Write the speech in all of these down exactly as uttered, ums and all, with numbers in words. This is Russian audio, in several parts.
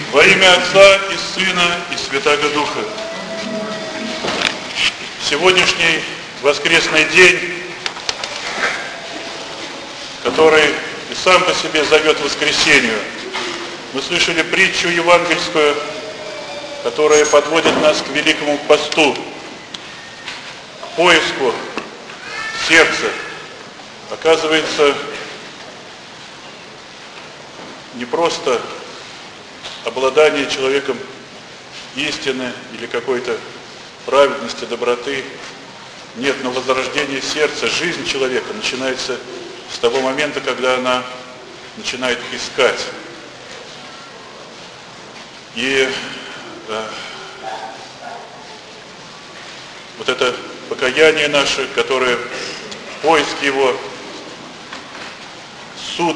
Во имя Отца и Сына и Святаго Духа. Сегодняшний воскресный день, который и сам по себе зовет воскресению, мы слышали притчу евангельскую, которая подводит нас к великому посту, к поиску сердца. Оказывается, не просто обладание человеком истины или какой-то праведности, доброты. Нет, но возрождение сердца, жизнь человека начинается с того момента, когда она начинает искать. И э, вот это покаяние наше, которое в поиске его, суд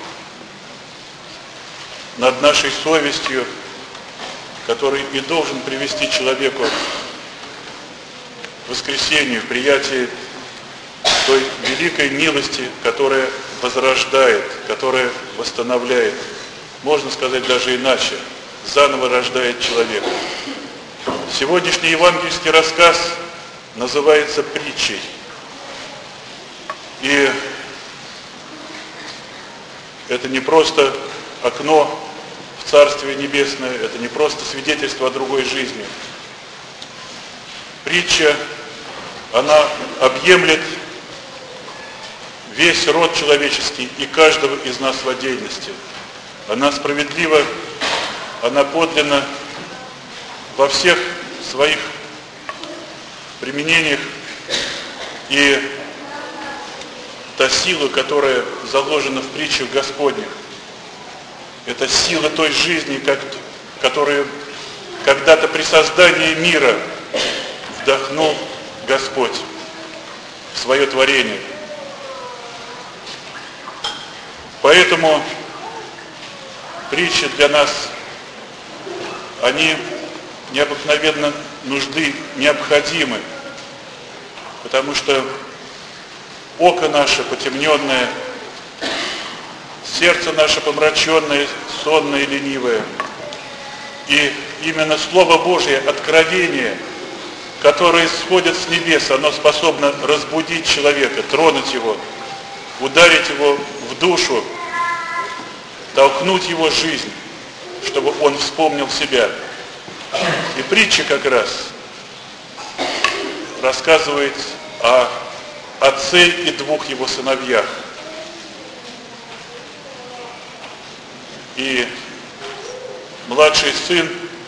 над нашей совестью, который и должен привести человеку к воскресению, в приятии той великой милости, которая возрождает, которая восстанавливает, можно сказать даже иначе, заново рождает человека. Сегодняшний евангельский рассказ называется притчей. И это не просто окно в Царствие Небесное, это не просто свидетельство о другой жизни. Притча, она объемлет весь род человеческий и каждого из нас в отдельности. Она справедлива, она подлинна во всех своих применениях, и та сила, которая заложена в притчах Господних, это сила той жизни, как, которую когда-то при создании мира вдохнул Господь в свое творение. Поэтому притчи для нас, они необыкновенно нужны, необходимы, потому что око наше потемненное, сердце наше помраченное, сонное и ленивое. И именно Слово Божье, откровение, которое исходит с небес, оно способно разбудить человека, тронуть его, ударить его в душу, толкнуть его жизнь, чтобы он вспомнил себя. И притча как раз рассказывает о отце и двух его сыновьях. И младший сын,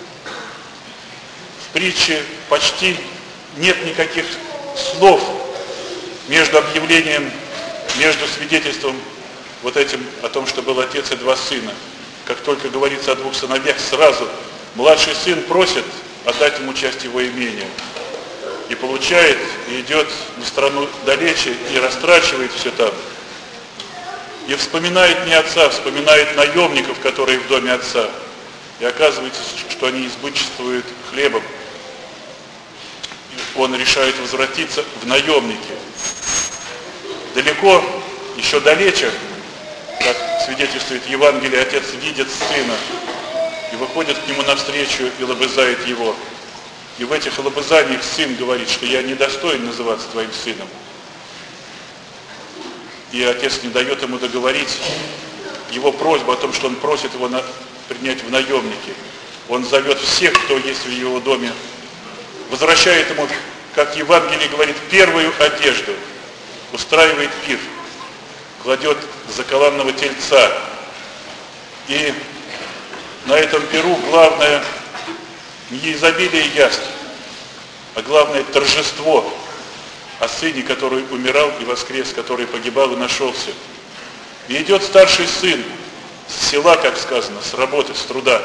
в притче почти нет никаких слов между объявлением, между свидетельством вот этим о том, что был отец и два сына. Как только говорится о двух сыновьях, сразу младший сын просит отдать ему часть его имения. И получает, и идет в страну далече, и растрачивает все там. И вспоминает не отца, вспоминает наемников, которые в доме отца. И оказывается, что они избыточествуют хлебом. И он решает возвратиться в наемники. Далеко, еще далече, как свидетельствует Евангелие, отец видит сына и выходит к нему навстречу и лобызает его. И в этих лобызаниях сын говорит, что я недостоин называться твоим сыном. И отец не дает ему договорить его просьбу о том, что он просит его на, принять в наемники. Он зовет всех, кто есть в его доме, возвращает ему, как Евангелие говорит, первую одежду, устраивает пир, кладет заколанного тельца. И на этом пиру главное не изобилие яств, а главное торжество о сыне, который умирал и воскрес, который погибал и нашелся. И идет старший сын с села, как сказано, с работы, с труда.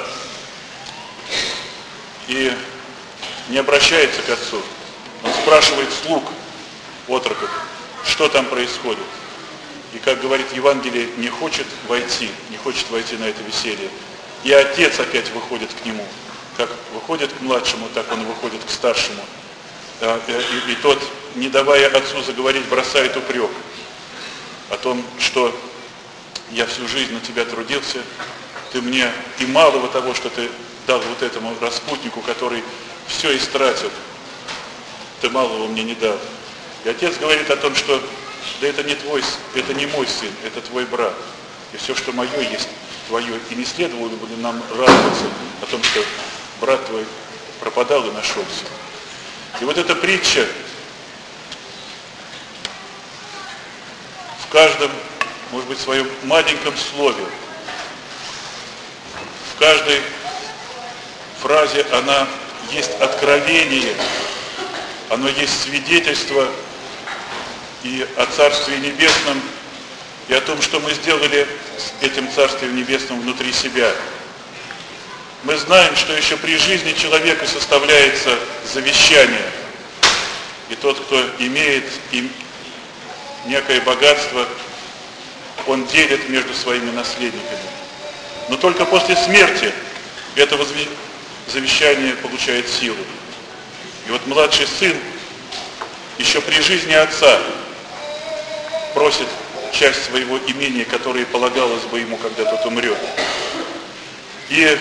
И не обращается к отцу. Он спрашивает слуг, отроков, что там происходит. И, как говорит Евангелие, не хочет войти, не хочет войти на это веселье. И отец опять выходит к нему. Как выходит к младшему, так он выходит к старшему. И, и тот, не давая отцу заговорить, бросает упрек о том, что я всю жизнь на тебя трудился, ты мне и малого того, что ты дал вот этому распутнику, который все истратил, ты малого мне не дал. И отец говорит о том, что да это не твой, это не мой сын, это твой брат. И все, что мое, есть твое. И не следовало бы нам радоваться о том, что брат твой пропадал и нашелся. И вот эта притча в каждом, может быть, своем маленьком слове, в каждой фразе она есть откровение, оно есть свидетельство и о Царстве Небесном, и о том, что мы сделали с этим Царствием Небесным внутри себя. Мы знаем, что еще при жизни человека составляется завещание. И тот, кто имеет им некое богатство, он делит между своими наследниками. Но только после смерти этого завещания получает силу. И вот младший сын еще при жизни отца просит часть своего имения, которое полагалось бы ему, когда тот умрет. И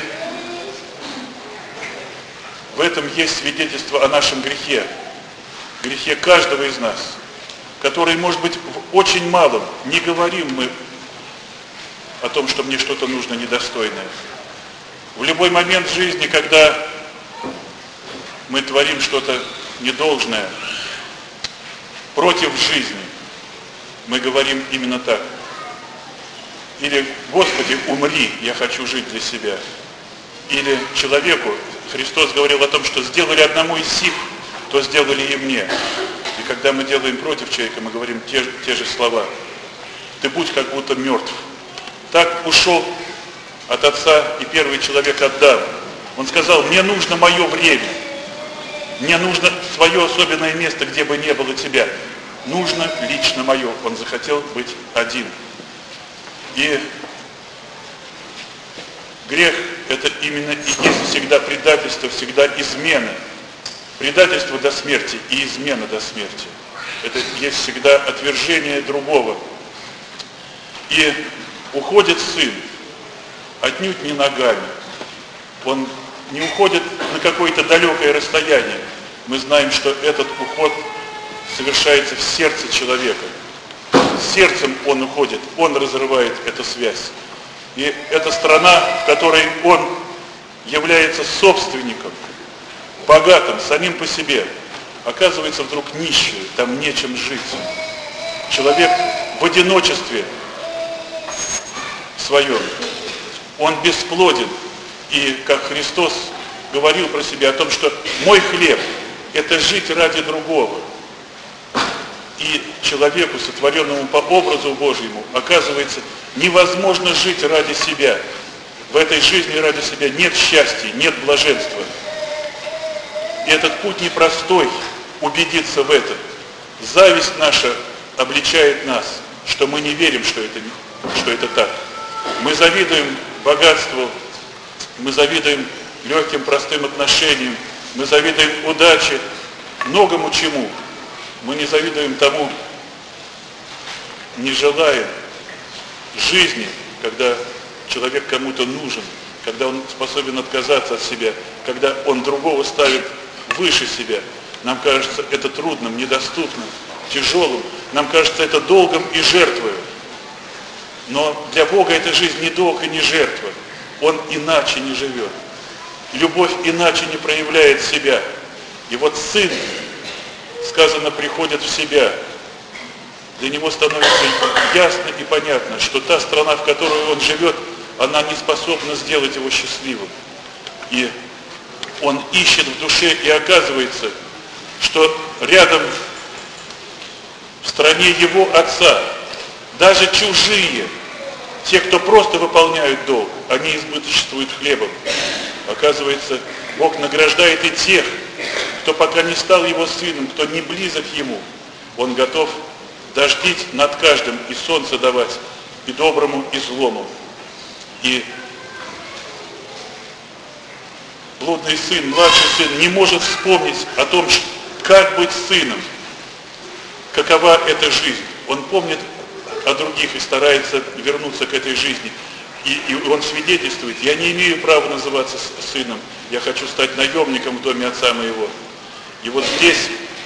в этом есть свидетельство о нашем грехе, грехе каждого из нас, который, может быть, в очень малом. Не говорим мы о том, что мне что-то нужно недостойное. В любой момент жизни, когда мы творим что-то недолжное, против жизни, мы говорим именно так. Или «Господи, умри, я хочу жить для себя». Или человеку, Христос говорил о том, что сделали одному из сих, то сделали и мне. И когда мы делаем против человека, мы говорим те, те же слова. Ты будь как будто мертв. Так ушел от Отца и первый человек Адам. Он сказал, мне нужно мое время. Мне нужно свое особенное место, где бы не было тебя. Нужно лично мое. Он захотел быть один. И грех – это именно и есть всегда предательство, всегда измена. Предательство до смерти и измена до смерти. Это есть всегда отвержение другого. И уходит сын отнюдь не ногами. Он не уходит на какое-то далекое расстояние. Мы знаем, что этот уход совершается в сердце человека. Сердцем он уходит, он разрывает эту связь. И эта страна, в которой он является собственником, богатым, самим по себе, оказывается вдруг нищим, там нечем жить. Человек в одиночестве своем, он бесплоден. И как Христос говорил про себя о том, что мой хлеб – это жить ради другого. И человеку, сотворенному по образу Божьему, оказывается, невозможно жить ради себя. В этой жизни ради себя нет счастья, нет блаженства. И этот путь непростой, убедиться в этом. Зависть наша обличает нас, что мы не верим, что это, что это так. Мы завидуем богатству, мы завидуем легким, простым отношениям, мы завидуем удаче, многому чему. Мы не завидуем тому, не желаем жизни, когда человек кому-то нужен, когда он способен отказаться от себя, когда он другого ставит выше себя. Нам кажется это трудным, недоступным, тяжелым. Нам кажется это долгом и жертвой. Но для Бога эта жизнь не долг и не жертва. Он иначе не живет. Любовь иначе не проявляет себя. И вот сын, сказано, приходит в себя. Для него становится ясно и понятно, что та страна, в которой он живет, она не способна сделать его счастливым. И он ищет в душе, и оказывается, что рядом в стране его отца, даже чужие, те, кто просто выполняют долг, они избыточествуют хлебом. Оказывается, Бог награждает и тех, кто пока не стал его сыном, кто не близок ему. Он готов дождить над каждым и солнце давать, и доброму, и злому. И блудный сын, младший сын не может вспомнить о том, как быть сыном, какова эта жизнь. Он помнит о других и старается вернуться к этой жизни. И, и он свидетельствует: я не имею права называться сыном, я хочу стать наемником в доме отца моего. И вот здесь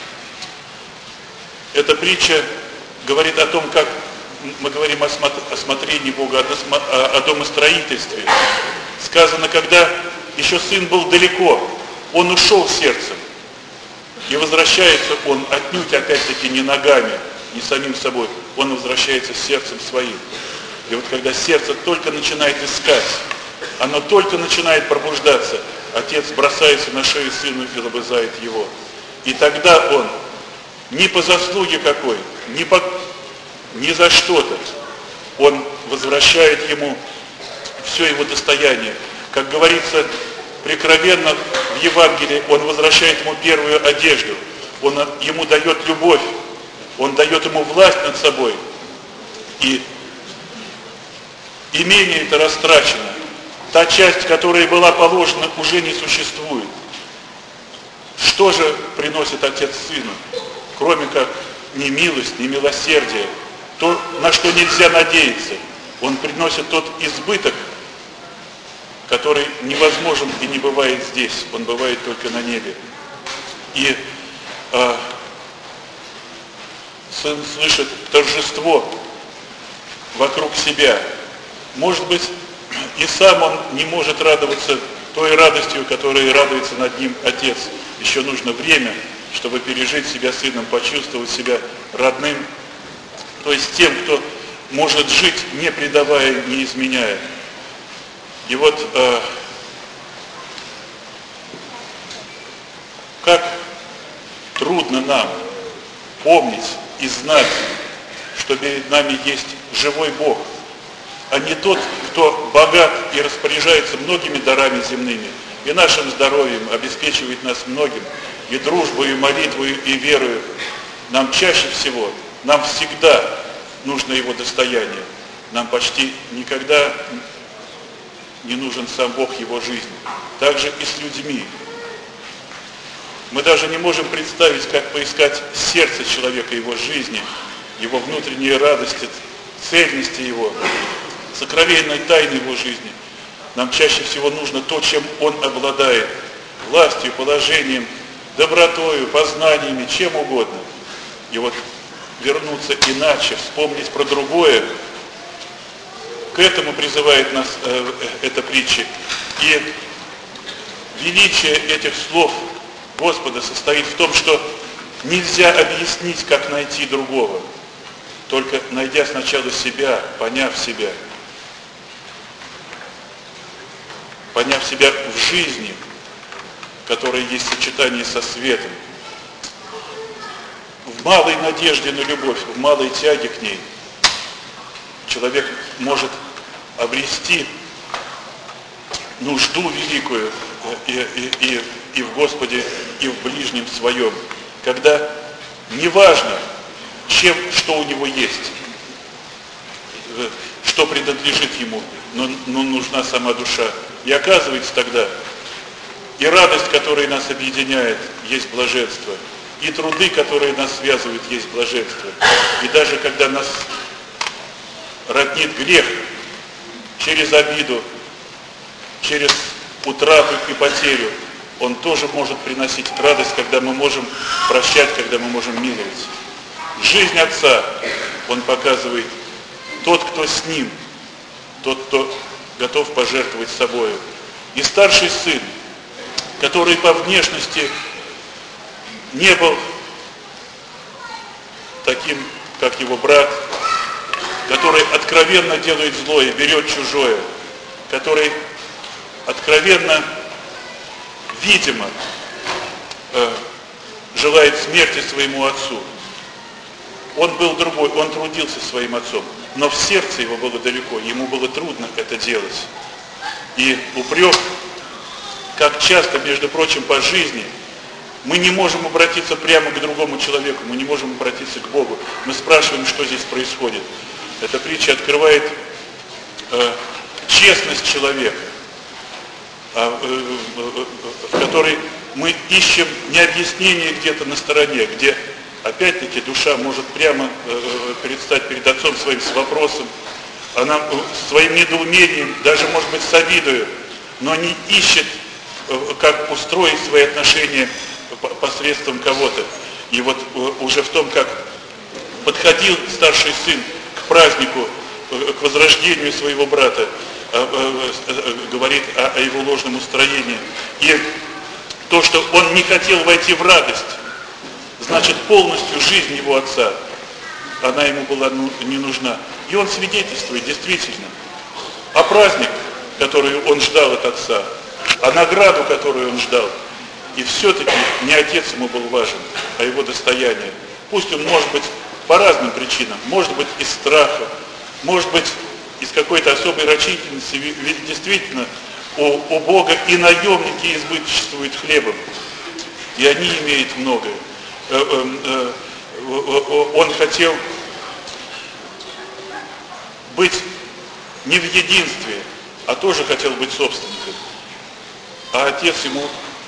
эта притча говорит о том, как мы говорим о, о смотрении Бога, о, о домостроительстве. Сказано, когда еще сын был далеко, он ушел сердцем. И возвращается он отнюдь, опять-таки, не ногами, не самим собой. Он возвращается сердцем своим. И вот когда сердце только начинает искать, оно только начинает пробуждаться, отец бросается на шею сыну и лобызает его. И тогда он ни по заслуге какой, ни, по, ни за что-то, он возвращает ему все его достояние. Как говорится прикровенно в Евангелии, он возвращает ему первую одежду, он ему дает любовь, он дает ему власть над собой. И имение это растрачено. Та часть, которая была положена, уже не существует. Что же приносит отец сыну? Кроме как не милость, не милосердие, то, на что нельзя надеяться. Он приносит тот избыток, который невозможен и не бывает здесь. Он бывает только на небе. И э, сын слышит торжество вокруг себя. Может быть, и сам он не может радоваться той радостью, которой радуется над ним отец. Еще нужно время, чтобы пережить себя сыном, почувствовать себя родным, то есть тем, кто может жить, не предавая, не изменяя. И вот э, как трудно нам помнить и знать, что перед нами есть живой Бог, а не тот, кто богат и распоряжается многими дарами земными, и нашим здоровьем, обеспечивает нас многим, и дружбой, и молитвой, и верою. Нам чаще всего, нам всегда нужно его достояние. Нам почти никогда не нужен сам Бог его жизни. Так же и с людьми. Мы даже не можем представить, как поискать сердце человека, его жизни, его внутренние радости, цельности его, сокровенной тайны его жизни. Нам чаще всего нужно то, чем он обладает: властью, положением, добротою, познаниями, чем угодно. И вот вернуться иначе, вспомнить про другое, к этому призывает нас э, эта притча. И величие этих слов Господа состоит в том, что нельзя объяснить, как найти другого, только найдя сначала себя, поняв себя. Поняв себя в жизни, которая есть сочетание со светом, в малой надежде на любовь, в малой тяге к ней, человек может обрести нужду великую и, и, и, и в Господе, и в ближнем своем, когда неважно, чем, что у него есть, что принадлежит ему, но, но нужна сама душа. И оказывается тогда, и радость, которая нас объединяет, есть блаженство, и труды, которые нас связывают, есть блаженство. И даже когда нас роднит грех через обиду, через утрату и потерю, он тоже может приносить радость, когда мы можем прощать, когда мы можем миловать. Жизнь Отца он показывает: тот, кто с Ним, тот, кто готов пожертвовать собою. И старший сын, который по внешности не был таким, как его брат, который откровенно делает злое, берет чужое, который откровенно, видимо, э, желает смерти своему отцу. Он был другой, он трудился своим отцом, но в сердце его было далеко, ему было трудно это делать. И упрек, как часто, между прочим, по жизни, мы не можем обратиться прямо к другому человеку, мы не можем обратиться к Богу. Мы спрашиваем, что здесь происходит. Эта притча открывает э, честность человека, э, э, э, в которой мы ищем не объяснение где-то на стороне, где опять-таки душа может прямо э, предстать перед Отцом своим с вопросом, она своим недоумением, даже, может быть, с обидою, но не ищет, как устроить свои отношения посредством кого-то. И вот уже в том, как подходил старший сын к празднику, к возрождению своего брата, говорит о его ложном устроении. И то, что он не хотел войти в радость, значит, полностью жизнь его отца, она ему была не нужна. И он свидетельствует действительно о праздник, который он ждал от отца, о награду, которую он ждал. И все-таки не отец ему был важен, а его достояние. Пусть он, может быть, по разным причинам, может быть, из страха, может быть, из какой-то особой рачительности, ведь действительно у, у Бога и наемники избыточествуют хлебом, и они имеют многое. Он хотел быть не в единстве, а тоже хотел быть собственником. А отец ему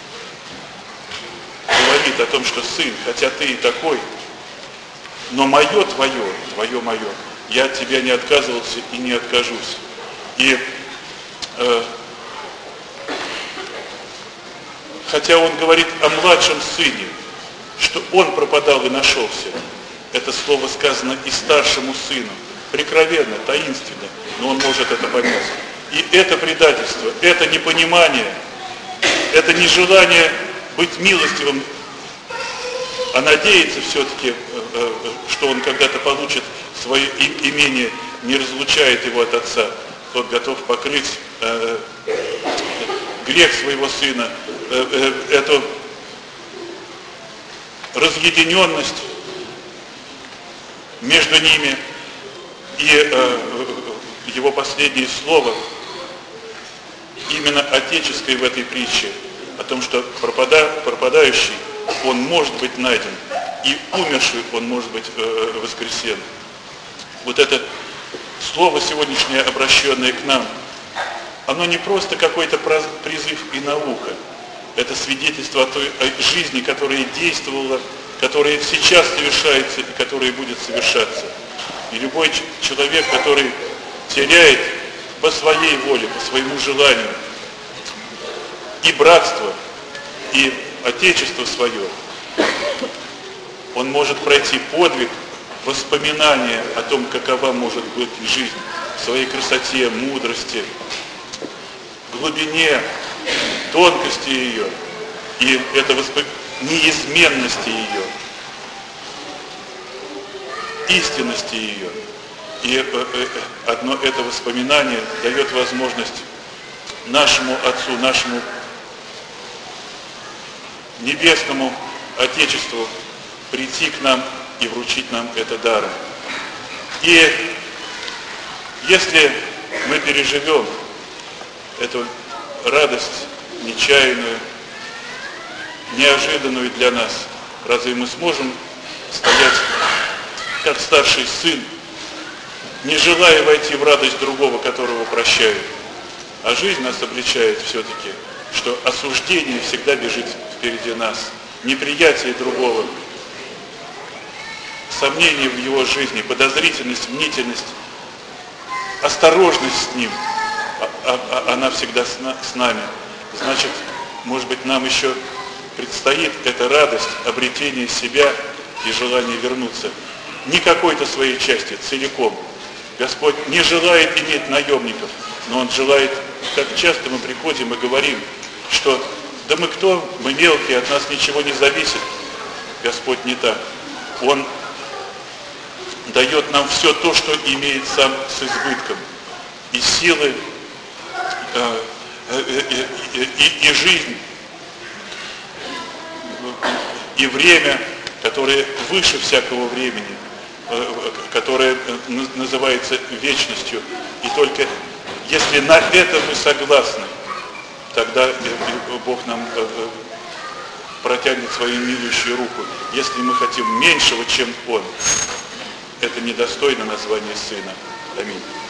говорит о том, что сын, хотя ты и такой, но мое твое, твое мое, я от тебя не отказывался и не откажусь. И э, хотя он говорит о младшем сыне, что он пропадал и нашелся, это слово сказано и старшему сыну, прикровенно, таинственно, но он может это понять. И это предательство, это непонимание, это нежелание быть милостивым, а надеяться все-таки, что он когда-то получит свое имение, не разлучает его от отца. Тот готов покрыть грех своего сына, эту разъединенность между ними. И его последнее слово именно отеческое в этой притче, о том, что пропада, пропадающий, он может быть найден, и умерший, он может быть э, воскресен. Вот это слово сегодняшнее, обращенное к нам, оно не просто какой-то призыв и наука, это свидетельство о той жизни, которая действовала, которая сейчас совершается и которая будет совершаться. И любой человек, который теряет по своей воле, по своему желанию и братство, и отечество свое, он может пройти подвиг воспоминания о том, какова может быть жизнь, в своей красоте, мудрости, глубине, тонкости ее, и это восп... неизменности ее, истинности ее. И одно это воспоминание дает возможность нашему Отцу, нашему Небесному Отечеству прийти к нам и вручить нам это даром. И если мы переживем эту радость нечаянную, неожиданную для нас, разве мы сможем стоять как старший сын, не желая войти в радость другого, которого прощают? А жизнь нас обличает все-таки, что осуждение всегда бежит впереди нас, неприятие другого, сомнение в его жизни, подозрительность, мнительность, осторожность с ним, а, а, она всегда с, на, с нами. Значит, может быть, нам еще предстоит эта радость, обретение себя и желание вернуться не какой-то своей части, целиком. Господь не желает иметь наемников, но Он желает, как часто мы приходим и говорим, что да мы кто, мы мелкие, от нас ничего не зависит. Господь не так. Он дает нам все то, что имеет сам с избытком. И силы, и, и, и, и жизнь, и время, которое выше всякого времени, которое называется вечностью. И только если на это мы согласны, тогда Бог нам протянет свою милующую руку. Если мы хотим меньшего, чем Он, это недостойно названия Сына. Аминь.